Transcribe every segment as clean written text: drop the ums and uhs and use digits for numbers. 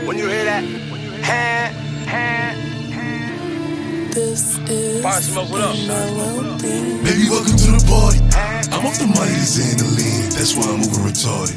When you hear that, hand. This is Fire Smoke, what up? Baby, welcome to the party. I'm off the money, this ain't the lean. That's why I'm over retarded.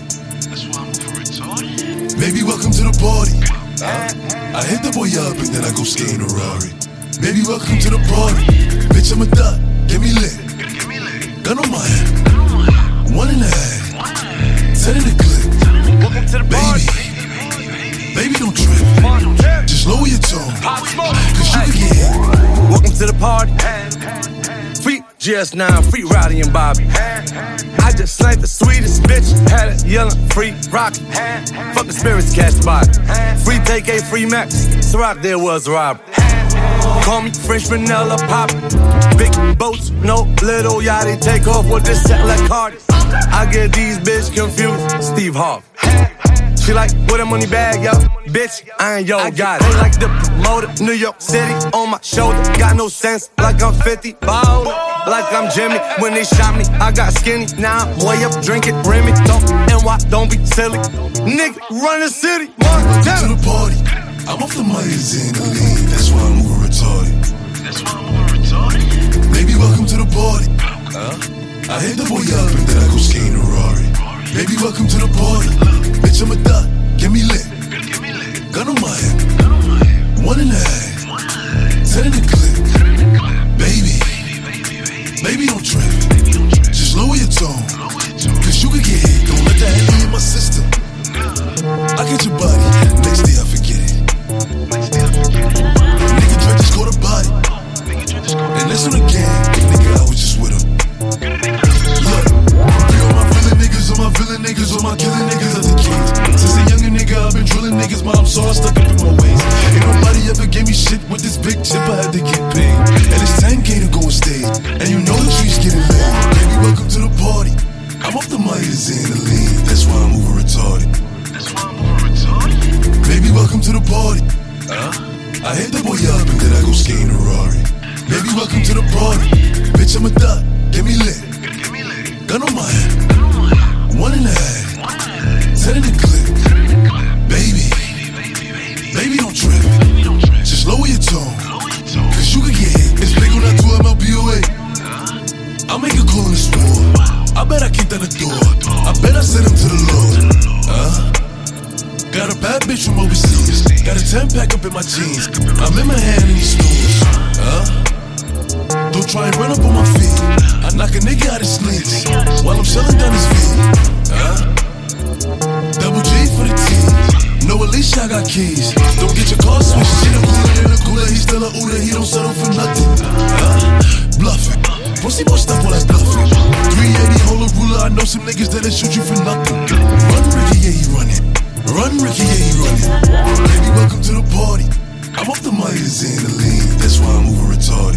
Baby, welcome to the party. I hit the boy up and then I go skate in a Rari. Baby, welcome to the party. Bitch, I'm a thot, get me lit. Gun on my head, 1.5, 10 in the clip. Welcome to the party. Baby, don't trip. Just lower your tone, cause you can get hit. Welcome to the party. Free GS9, free Rowdy and Bobby. I just sniped the sweetest bitch. Had it yelling, free Rocky. Fuck the spirits, catch the body. Free TK, free Max. Ciroc, there was a robber. Call me French vanilla pop. Big boats, no little yachty. Take off with this set like Cardi. I get these bitch confused. Steve Harvey. She like, with a money bag, yo. Bitch, I ain't yo, got it. They like the promoter, New York City on my shoulder. Got no sense, like I'm 50. Ballin', like I'm Jimmy. When they shot me, I got skinny. Now I'm way up, drinking Remy. Don't NY, don't be silly. Nigga, run the city. Welcome to the party. I'm off the money, it's in the lean. That's why I'm over retarded. Baby, welcome to the party. I hit the boy up and then I go skate in a Rari. Baby, welcome to the party. Bitch, I'm a thot, get me lit. Gun on my head, 1.5, 10 in the clip. Baby, don't trip. Just lower your tone, cause you can get hit. Don't let that heavy in my system. I get your body, next day I forget it. Nigga Dre just caught a body, and that's on the gang. Nigga, I was just with him. Look, all my villain niggas, all my killing niggas are the kids. Since a younger nigga, I've been drilling niggas. Mom saw I stuck up in my ways. Ain't nobody ever gave me shit with this big chip. I had to get paid, and it's 10K to go on stage. And you know the trees getting lit. Baby, welcome to the party. I'm off the money, it's in the lean. That's why I'm over retarded. Baby, welcome to the party. I hit the boy up and then I go skate in a Rari. Baby, welcome to the party. Bitch, I'm a thot, get me lit. Gun on my head, 1.5, 10 in the clip. Baby, don't trip. Just lower your tone, cause you can get hit. It's big on that 2 MLBOA. I'll make a call in this war. I bet I kicked down the door. I bet I sent him to the Lord. Got a bad bitch from overseas. Got a 10-pack up in my jeans. I'm in my hand in these stores. Don't try and run up on my feet. I knock a nigga out his sneaks while I'm selling down his feet. Double G for the team. No, at least I got keys. Don't get your car switched. She the cooler, he's still a Uda. He don't settle for nothing. Bluffing. Pussy boy stuff all that bluffing. 380, hold a ruler. I know some niggas that'll shoot you for nothing. Run, Ricky, yeah, he running. Run, Ricky, yeah, he running. Baby, welcome to the party. I'm off the money, it's in the lean. That's why I'm over retarded.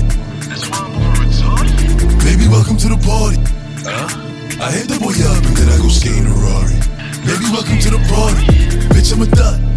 Baby, welcome to the party. I hit the boy up and then I go skate in a Rari. Baby, welcome to the party. Bitch, I'm a thot,